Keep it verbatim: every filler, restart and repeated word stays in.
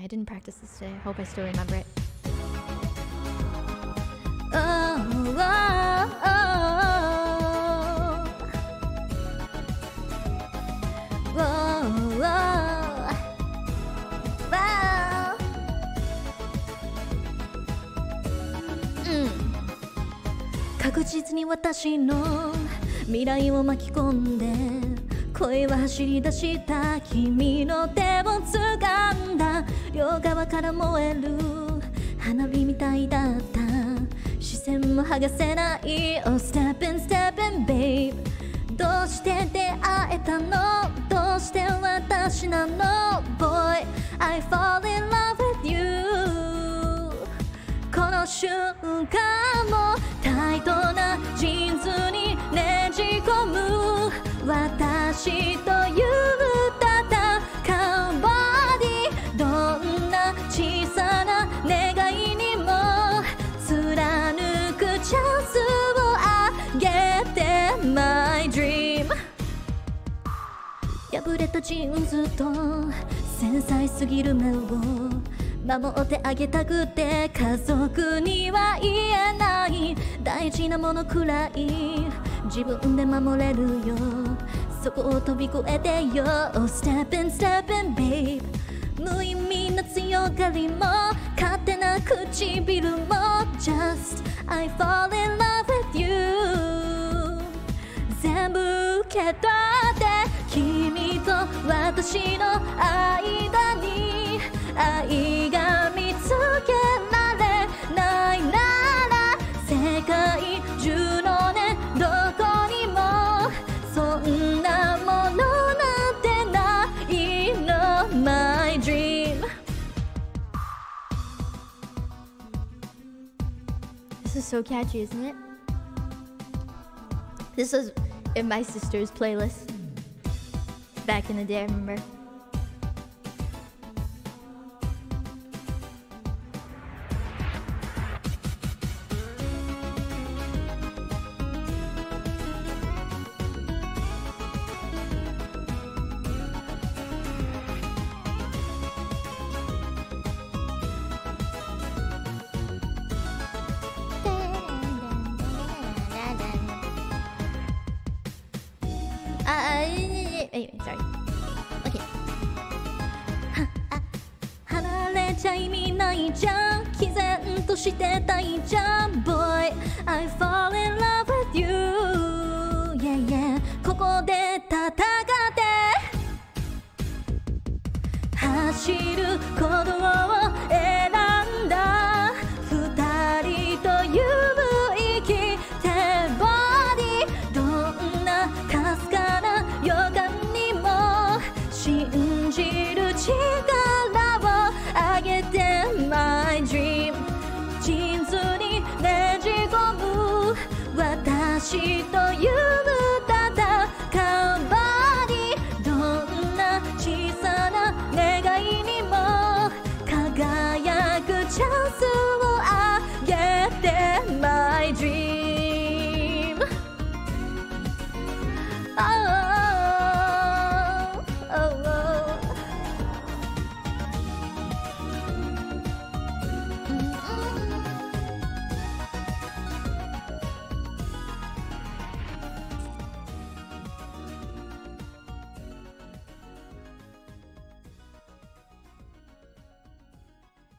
I didn't practice this today. I hope I still remember it. Oh, oh, oh. Whoa, whoa, wow. Mm. 確実に私の未来を巻き込んで恋は走り出した君の手を掴んだ両側から燃える花火みたいだった視線も剥がせない Oh steppin' steppin' babe どうして出会えたのどうして私なの Boy I fall in love with you この瞬間もタイトなジーンズにねじ込む私という戦うボディどんな小さな願いにも貫くチャンスをあげて My dream 破れたジーンズと繊細すぎる目を守ってあげたくて家族には言えない大事なものくらい自分で守れるよそこを飛び越えてよ Oh steppin' steppin' babe 無意味な強がりも勝手な唇も Just I fall in love with you 全部受け取って君と私の間に愛が見つけられないなら世界中のねどこにもそんなものなんてないの My dream This is so catchy, isn't it? This was in my sister's playlist back in the day, I remember. Anyway, sorry. Okay. 離れちゃ意味ないじゃん毅然としてたいじゃん Boy, I fall in love with you Yeah, yeah ここで戦って走る鼓動を選んだ二人という生きてボディどんなかすかな予感にも信じる力